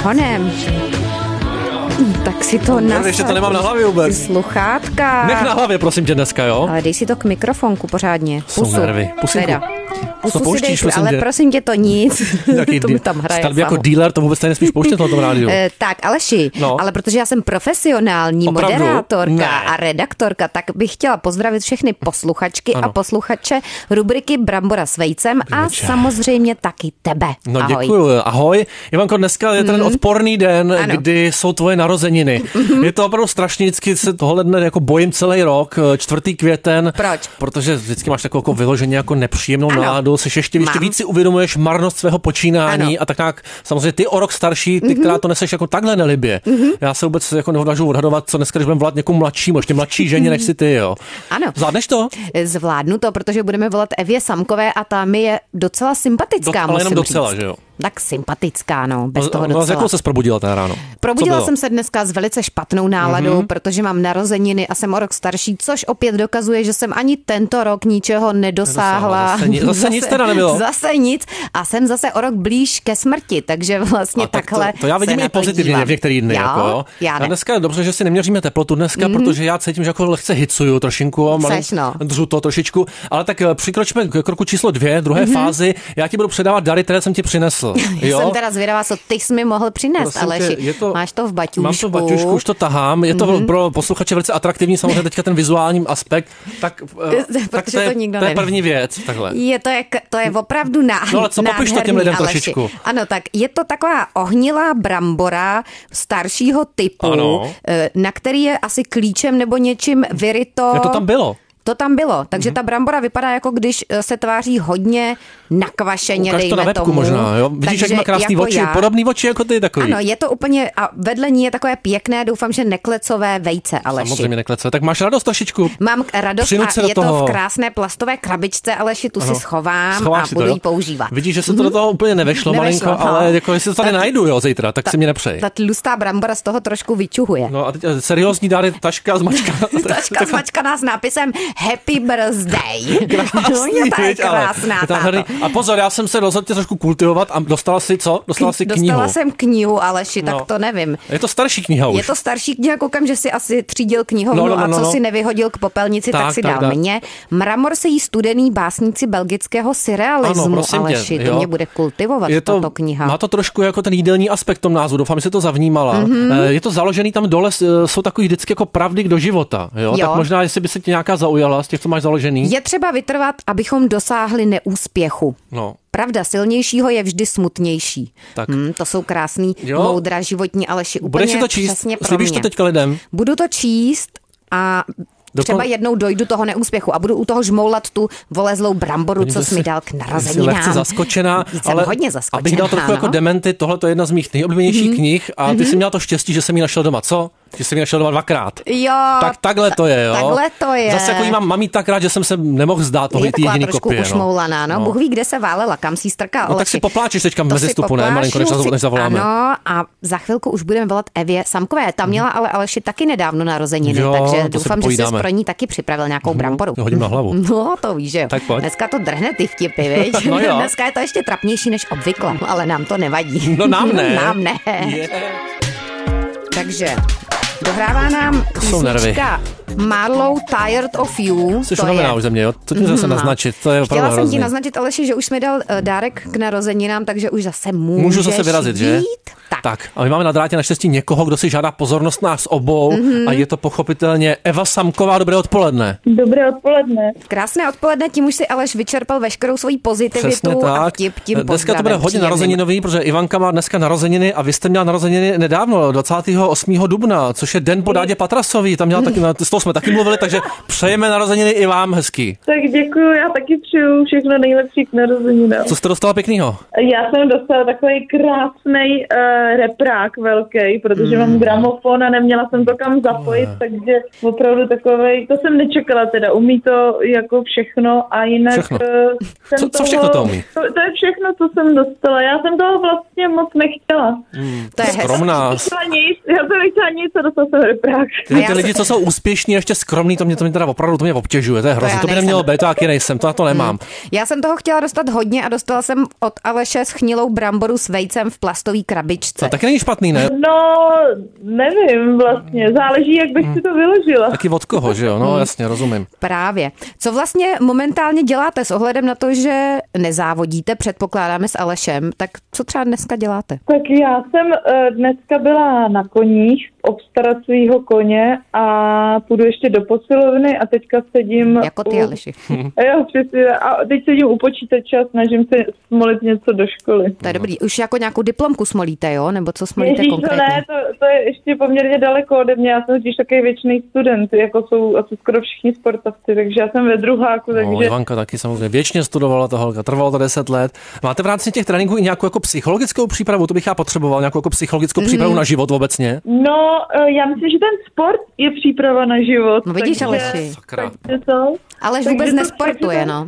honem. Tak si to nasaď. Ještě to nemám na hlavě vůbec. Sluchátka. Nech na hlavě, prosím tě, dneska, jo? Ale dej si to k mikrofonku pořádně. Jsou nervy. Pusinku. Pusu si dej, ale prosím tě to nic. To mi tam hraje samo. Jako dealer to vůbec nesmíš pouštět na tom rádiu. Tak, Aleši, ale protože já jsem profesionální moderátorka a redaktorka, tak bych chtěla pozdravit všechny posluchačky a posluchače rubriky Brambora s vejcem a samozřejmě taky tebe. No ahoj. Děkuju. Ahoj. Ivanko, dneska je ten odporný den, kdy jsou tvoje narozeniny. Je to opravdu strašně, vždycky se tohle dne jako bojím celý rok, 4. květen. Proč? Protože vždycky máš takovou jako vyloženě jako nepříjemnou náladu, seš ještě víc si uvědomuješ marnost svého počínání a tak nějak, samozřejmě ty o rok starší, ty, která to neseš jako takhle nelibě. Já se vůbec jako neodvážu odhadovat, co dneska, když budeme volat někomu mladšímu, ještě mladší ženě než si ty, jo. Ano. Zvládneš to? Zvládnu to, protože budeme volat Evě Samkové a ta mi je docela sympatická, ale jenom docela, říct. Že jo? Tak sympatická, no, bez toho docela. No, s jakou ses probudila ten ráno? Probudila jsem se dneska s velice špatnou náladou, protože mám narozeniny a jsem o rok starší, což opět dokazuje, že jsem ani tento rok ničeho nedosáhla. Zase nic teda nebylo. Zase nic a jsem zase o rok blíž ke smrti, takže vlastně takhle to já vidím i pozitivně v některý dny. Jo? Já dneska je dobře, že si neměříme teplotu dneska, protože já cítím, že jako lehce hicuju trošinku, držu to trošičku, ale tak přikročíme k kroku číslo 2, druhé fázi. Já ti budu předávat dary, které jsem ti přinesl. Jo? Jsem teda zvědavá, co ty jsi mi mohl přinést, Aleši. Máš to v baťušku. Mám to v baťušku, už to tahám. Je to pro posluchače velice atraktivní, samozřejmě teďka ten vizuální aspekt. Tak to je první věc. Takhle. To je opravdu nádherný. No ale co popiš to těm lidem trošičku? Ano, tak je to taková ohnilá brambora staršího typu, na který je asi klíčem nebo něčím vyryto. To tam bylo. To tam bylo, takže ta brambora vypadá jako když se tváří hodně nakvašeně, ukaž to na webku možná, jo? Vidíš, jak má krásný jako oči, podobný oči jako ty takový. Ano, je to úplně, a vedle ní je takové pěkné, doufám, že neklecové vejce, Aleši. Samozřejmě neklecové, tak máš radost trošičku. Mám radost a je to v krásné plastové krabičce, Aleši, tu si schovám a budu ji používat. Vidíš, že se to do toho úplně nevešlo malinko, ale jako jestli to tady najdu, jo, zítra, tak si mě nepřej. Ta tlustá brambora z toho trošku vyčuhuje. No a teď seriózní dary, taška zmačka. Taška zmačkaná s nápisem Happy Birthday. Krásný, to je krásná. A pozor, já jsem se rozhodl tě trošku kultivovat a dostala si co? Dostala si knihu. Dostala jsem knihu, Aleši, tak to nevím. Je to starší kniha už. Je to starší kniha, koukám, že si asi třídil knihovnu a co si nevyhodil k popelnici, tak si dal mě. Mramor se jí studený básníci belgického surrealismu, Aleši, to mě bude kultivovat tato kniha. Má to trošku jako ten jídelní aspekt v tom názvu, doufám, že jsi to zavnímala. Je to založený tam dole, jsou takový vždycky jako pravdy do života, jo? Tak možná, jestli by se ti nějaká zaujala z těch, co máš založený. Je třeba vytrvat, abychom dosáhli neúspěchu. No. Pravda silnějšího je vždy smutnější. To jsou krásný moudra životní, Aleši, úplně budeš si to číst? Přesně pro Slíbíš mě. to teďka lidem? Budu to číst a třeba jednou dojdu toho neúspěchu a budu u toho žmoulat tu volezlou bramboru, co jsi mi dal k narozeninám. Lehce zaskočená, ale hodně zaskočená. Abych dal trochu jako dementy, tohle je jedna z mých nejoblíbenějších knih a ty jsi měla to štěstí, že jsem ji našel doma, co? Ty jsi mi našel doma 2krát. Jo. Tak takhle to je, jo. Takhle to je. Zase jako jí mám tak rád, že jsem se nemohl zdát toho ty jediný kopie. Je taková trošku ušmoulaná, no. Bůh ví, kde se válela, kam si strkal. No tak si popláčeš teďka mezi stupu, ne? Malinko, než zavoláme. Ano, a za chvilku už budeme volat Evě Samkové. Ta měla ale Aleši taky nedávno narozeniny, takže doufám, že jsi pro ní taky připravil nějakou bramboru. Hodím na hlavu. No, to víš, že jo. Tak pojď. Dneska to drhne ty vtipy, viď? No jo. Dneska je to ještě trapnější než obvykle, ale nám to nevadí. No nám ne. Nám ne. Takže dohrává nám písnička Marlow Tired of You. Jsi unavená už ze mě, jo? Co tím zase naznačit? To je opravdu Chtěla jsem ti naznačit, Aleši, že už jsme dal dárek k narozeninám, takže už zase můžu zase vyrazit, jít. Že? Tak. A my máme na drátě naštěstí někoho, kdo si žádá pozornost nás obou a je to pochopitelně Eva Samková. Dobré odpoledne. Dobré odpoledne. Krásné odpoledne, tím už si Aleš vyčerpal veškerou svoji pozitivitu a vtip tím pozdravem. Dneska to bude hodně narozeninový, protože Ivanka má dneska narozeniny a vy jste měla narozeniny nedávno, 28. dubna, což je den po Dádě Patrasový. Tam měla taky, s tou jsme taky mluvili, takže přejeme narozeniny i vám hezký. Tak děkuju, já taky přeju všechno nejlepší k narozeninám. Co jste dostala pěknýho? Já jsem dostala takový krásný reprák velký, protože mám gramofon a neměla jsem to kam zapojit, takže opravdu takovej, to jsem nečekala teda, umí to jako všechno a jinak... Všechno. Co všechno to umí? To je všechno, co jsem dostala, já jsem toho vlastně moc nechtěla. To je skromná. Já jsem nechtěla nic a dostala dostala jsem reprák. Ty lidi, co jsou úspěšní, ještě skromní, to mě teda opravdu to mě obtěžuje, to je hrozně, to by nemělo být, to taky nejsem, to na to nemám. Já jsem toho chtěla dostat hodně a dostala jsem od Aleše schnilou bramboru s vejcem v plastové krabičce. To taky není špatný, ne? No, nevím vlastně, záleží, jak bych si to vyložila. Taky od koho, že jo? No, jasně, rozumím. Právě. Co vlastně momentálně děláte s ohledem na to, že nezávodíte, předpokládáme s Alešem, tak co třeba dneska děláte? Tak já jsem dneska byla na koních, obstarat svýho koně a půjdu ještě do posilovny a teďka sedím... Jako ty, Aleši. Jo, přesně. A teď sedím u počítače a snažím se smolit něco do školy. To je dobrý. Už jako nějakou diplomku smolíte, jo? Nebo co smolíte konkrétně? Ne, to je ještě poměrně daleko ode mě. Já jsem totiž takový věčný student, jako jsou asi skoro všichni sportovci, takže já jsem ve druháku, takže... No, Ivanka taky samozřejmě věčně studovala ta holka, trvalo to 10 let. Máte v rámci těch tréninků i nějakou jako psychologickou přípravu? To bych já potřeboval, nějakou jako psychologickou přípravu na život obecně? No, já myslím, že ten sport je příprava na život. No vidíš, Aleši. Aleš takže vůbec nesportuje, no.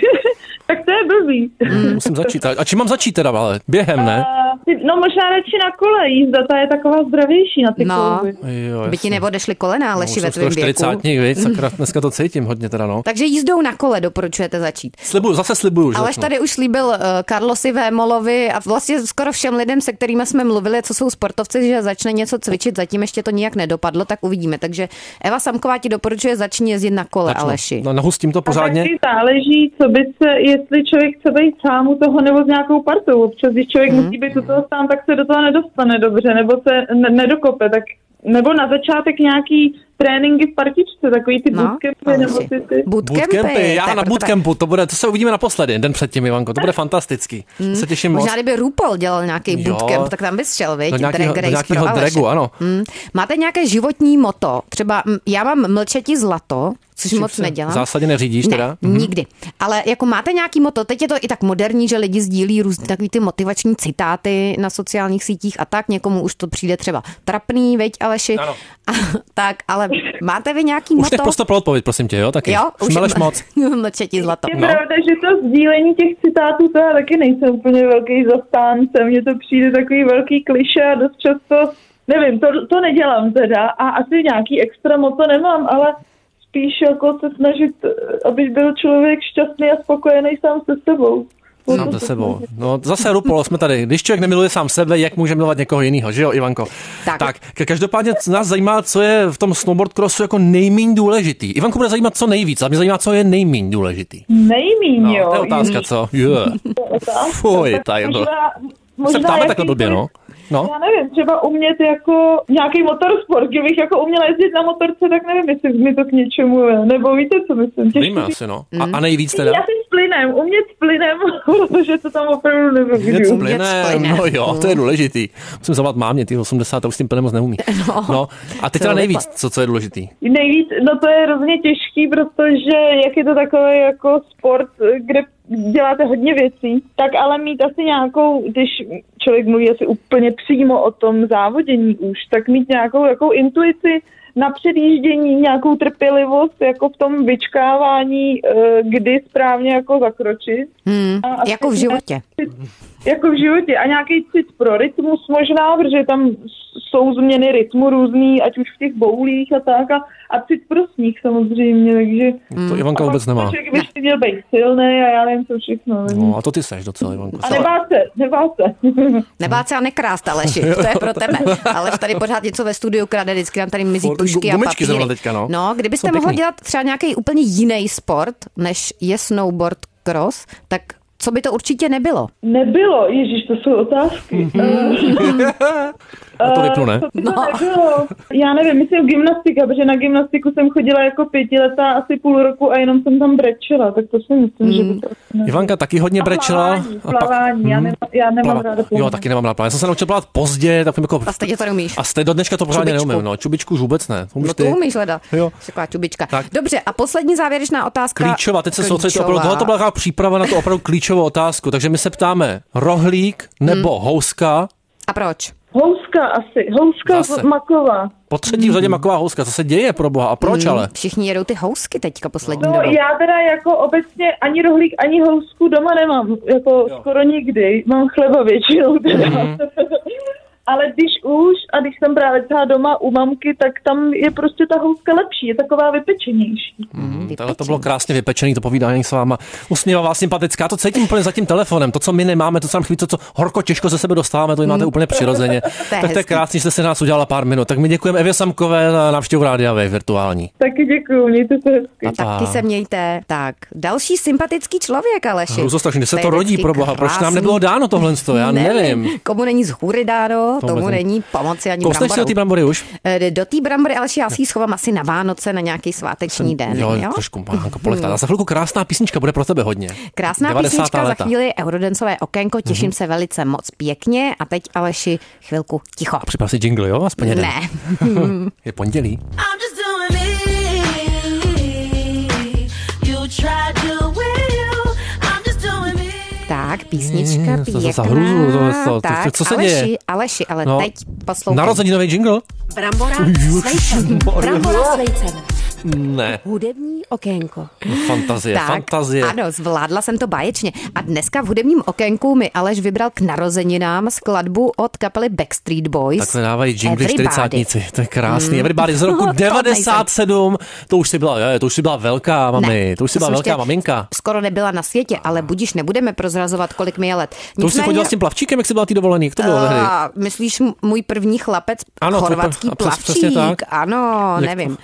Tak to je blbý. Musím začít. A čím mám začít teda, ale? Během, ne? No možná radši na kole jízda, ta je taková zdravější na ty koluby. By ti neodešly kolena, Aleši, ve tvém věku. 40, viď? Sakra, dneska to cítím hodně teda, no. Takže jízdou na kole doporučujete začít. Slibuju, že Aleš tady už slíbil Carlosi Vémolovi a vlastně skoro všem lidem, se kterými jsme mluvili, co jsou sportovci, že začne něco cvičit, zatím ještě to nijak nedopadlo, tak uvidíme. Takže Eva Samková ti doporučuje začni jezdit na kole, Aleši. No, nahustím to pořádně. A taky záleží, co by se, jestli člověk chce být sám u toho nebo s nějakou partou. Občas, když člověk musí být u toho sám, tak se do toho nedostane dobře, nebo se nedokope, tak nebo na začátek nějaký tréninky v partičce, takový ty bootcampy, nebo ty... Bootcampy, já na bootcampu, to se uvidíme naposledy, den předtím, Ivanko, to bude fantastický. Se těším moc. Možná kdyby RuPaul dělal nějaký bootcamp, tak tam bys šel, viď? Do nějakého dragu, ano. Máte nějaké životní motto? Třeba já mám mlčeti zlato, což moc nedělám. V zásadě neřídíš teda? Ne, nikdy. Ale jako máte nějaký motto, teď je to i tak moderní, že lidi sdílí různé takový ty motivační citáty na sociálních sítích a tak, někomu už to přijde třeba trapný, veď Aleši. Ano. Tak, ale máte vy nějaký motto? Už nech prostě pro odpověď, prosím tě, jo? Taky. Jo, už meleš moc. Mlčeti zlato. Je pravda, že to sdílení těch citátů, to já taky nejsem úplně velký zastánce. Mně to přijde takový velký klišé a dost často, nevím, to nedělám teda a asi nějaký extra motto nemám, ale spíš jako se snažit, aby byl člověk šťastný a spokojený sám se sebou. Sám se sebou. No zase RuPaul, jsme tady. Když člověk nemiluje sám sebe, jak může milovat někoho jiného, že jo, Ivanko? Tak, každopádně nás zajímá, co je v tom snowboard crossu jako nejméně důležitý. Ivanko bude zajímat co nejvíc, a mě zajímá, co je nejméně důležitý. Nejméně, jo. To je otázka, co? Fuj, tady to. Se ptáme takhle blbě, no. No. Já nevím, třeba umět jako nějaký motorsport, kdybych jako uměla jezdit na motorce, tak nevím, jestli mi to k něčemu je. Nebo víte, co myslím? Víme asi, no. A nejvíc teda? Já si umět s plynem, protože to tam opravdu nevím. Umět s plynem, no jo, to je důležitý. Musím zavolat mámě, ty 80, už s tím plynem moc neumí. No. A teď teda nejvíc, co je důležitý? Nejvíc, no to je hrozně těžký, protože jak je to takový jako sport, kde děláte hodně věcí, tak ale mít asi nějakou, když člověk mluví asi úplně přímo o tom závodění už, tak mít nějakou jako intuici na předjíždění, nějakou trpělivost jako v tom vyčkávání, kdy správně jako zakročit. Jako v životě. Jako v životě. A nějaký cit pro rytmus možná, protože tam jsou změny rytmu různý, ať už v těch boulích a tak. A cit pro sníh samozřejmě, takže... To Ivanka vůbec nemá. Člověk by si měl být silný a já nevím, co všechno. No a to ty seš docela, Ivanko. A nebát se. Nebát se a nekrást, Aleši, to je pro tebe. Aleš tady pořád něco ve studiu krade, vždycky nám tady mizí tužky a papíry. Teďka, no. No, kdybyste mohla dělat třeba nějaký úplně jiný sport, než je snowboard cross, tak co by to určitě nebylo? Nebylo, ježiš, to jsou otázky. A to vypnu, ne? Já nevím, myslím gymnastika, protože na gymnastiku jsem chodila jako 5letá asi půl roku a jenom jsem tam brečela, tak to si myslím, že by to... Ivanka taky hodně brečela. Plavání, já nemám ráda plavání. Jo, taky nemám ráda plavání. Já jsem se naučil plavat pozdě, tak jako... A stejně to neumíš. A stejně do dneška to pořádně neumím, no. Čubičku už vůbec ne. No to umíš, Leda. Jo. Taková čubička. Tak. Dobře, a poslední závěrečná otázka. Klíčová, teď se soustředit opravdu. Tohle to byla taková příprava na tu opravdu klíčovou otázku, takže my se ptáme rohlík nebo houska. A proč? Houska maková. Po třetí v řadě maková houska. Co se děje pro boha a proč ale? Všichni jedou ty housky teďka poslední dobou. dobou. Já teda jako obecně ani rohlík, ani housku doma nemám. Jako skoro nikdy. Mám chleba většinou teda. ale když jsem právě třeba doma u mamky, tak tam je prostě ta houska lepší, je taková vypečenější. To bylo krásně vypečený, to povídání s váma. Usměvavá, sympatická, to cítím úplně za tím telefonem. To, co my nemáme, to, co nám chybí, to, co horko těžko ze sebe dostáváme, to máte úplně přirozeně. Tak to je krásný, že jste se nás udělala pár minut. Tak my děkujeme Evě Samkové za návštěvu Rádia Wave virtuální. Taky děkuju, mějte se hezky. Taky se mějte. Tak, další sympatický člověk, Aleši. Hruzostrašný, se to rodí, proboha. Proč nám nebylo dáno tohle? Já nevím. Komu není z hůry dáno, tomu není pomoci ani bramborou. Kousneš si do té brambory už? Do té brambory, Aleši, já si ji schovám asi na Vánoce, na nějaký sváteční den. Jo, trošku polechtá. Za chvilku krásná písnička bude pro tebe hodně. Krásná písnička, za chvíli eurodancové okénko, těším se velice moc pěkně a teď, Aleši, chvilku ticho. A připrav si jingle, jo? Aspoň jeden. Ne. Je pondělí. Tak, písnička pěkná. Tak, co se děje? Aleši, ale teď poslouchej. Narozeninový jingle? Brambora s vejcem. Ne. Hudební okénko. Fantazie. Ano, zvládla jsem to báječně. A dneska v hudebním okénku mi Aleš vybral k narozeninám skladbu od kapely Backstreet Boys. Takhle dávají jingly 40níci. To je krásný. Everybody z roku 97. To už si byla velká, mami. To už si byla velká maminka. Skoro nebyla na světě, ale budiš nebudeme prozrazovat, kolik mi je let. To už si chodila s tím plavčíkem, jak jsi byla tý dovolený? Jak to bylo tehdy? Myslíš můj první chlapec, chorvatský plavčík? Ano, nevím.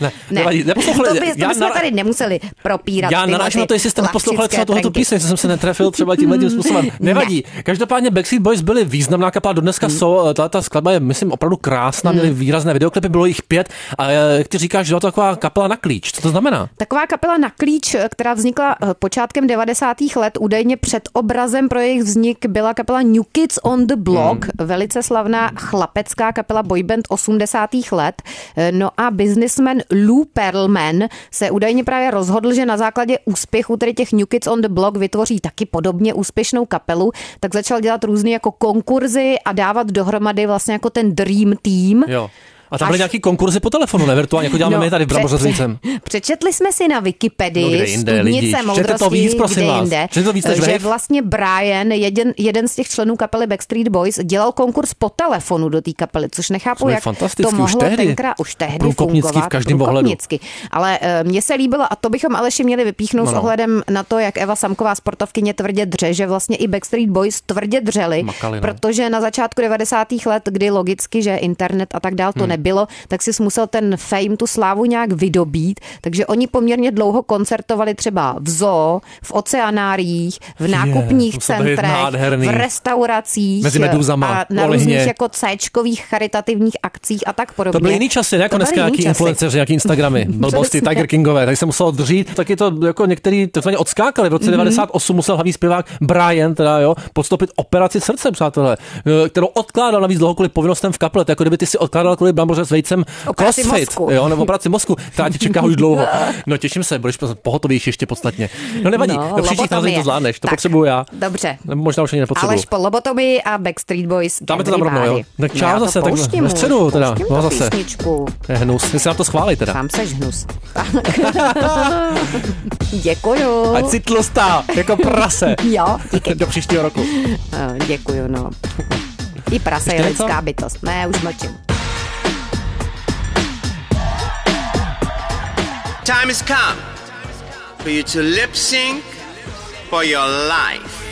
To bychom tady nemuseli propírat. Já narážím na to, jestli jste neposlouchali třeba tohoto píseň, jestli jsem se netrefil třeba tímhle způsobem. Nevadí. Každopádně Backstreet Boys byli významná kapela, dodneska jsou. Ta skladba je, myslím, opravdu krásná, měli výrazné videoklipy, bylo jich 5. A jak ty říkáš, že to taková kapela na klíč. Co to znamená? Taková kapela na klíč, která vznikla počátkem 90. let, údajně před obrazem pro jejich vznik byla kapela New Kids on the Block, velice slavná chlapecká kapela boyband 80. let. No a businessman Lou Pearlman se údajně právě rozhodl, že na základě úspěchu tedy těch New Kids on the Block vytvoří taky podobně úspěšnou kapelu, tak začal dělat různé jako konkurzy a dávat dohromady vlastně jako ten Dream Team. Jo. A tam byly nějaký konkurzy po telefonu, ne virtuálně, jako děláme my tady v Bramboře s vejcem. Přečetli jsme si na Wikipedii studnice moudrosti, že vlastně Brian, jeden z těch členů kapely Backstreet Boys, dělal konkurs po telefonu do té kapely, což nechápu, jak to mohlo tenkrát už tehdy fungovat. V každém ohledu. Ale mně se líbilo, a to bychom Aleši měli vypíchnout s ohledem na to, jak Eva Samková, sportovkyně, tvrdě dře, že vlastně i Backstreet Boys tvrdě dřeli, protože na začátku 90. let, kdy logicky, že internet a tak dál to nebylo, tak si musel ten fame, tu slávu nějak vydobít, takže oni poměrně dlouho koncertovali třeba v zoo, v oceanáriích, v nákupních centrech, v restauracích mezi medúzama, a na různých jako C-čkových charitativních akcích a tak podobně. To byly jiný časy, ne? Jako dneska nějaký influenceři, nějaký Instagramy, blbosti, Tiger Kingové, tak se muselo dřít, taky to jako některý takzvaně odskákali. V roce 98 musel hlavní zpěvák Brian podstoupit operaci srdce, přátelé, kterou odkládal navíc dlouhokoliv povinnostem v kapele, jako kdyby ty si odkládal kvůli Bramboře s vejcem crossfit, jo, nebo operaci mozku, která tě čeká už dlouho. No těším se, budeš pohotovější ještě podstatně. No nevadí, do příštích narození to zvládneš, to potřebuju já. Dobře. Nebo možná už ani nepotřebuju. Aleš po lobotomii a Backstreet Boys. Dáme to tam rovnou, jo. Tak čau zase, tak ve středu teda. No zase. Je hnus, jestli nám to schválí teda. Sám seš hnus. Děkuju. Ať si tlustá, jako prase. Jo, díky. Do příštího roku. Děkuju, no. I prase je lidská bytost. Ne, už mlčím. Time has come for you to lip sync for your life.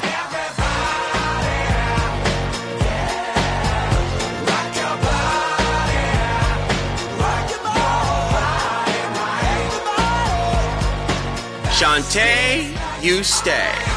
Shantae, you stay.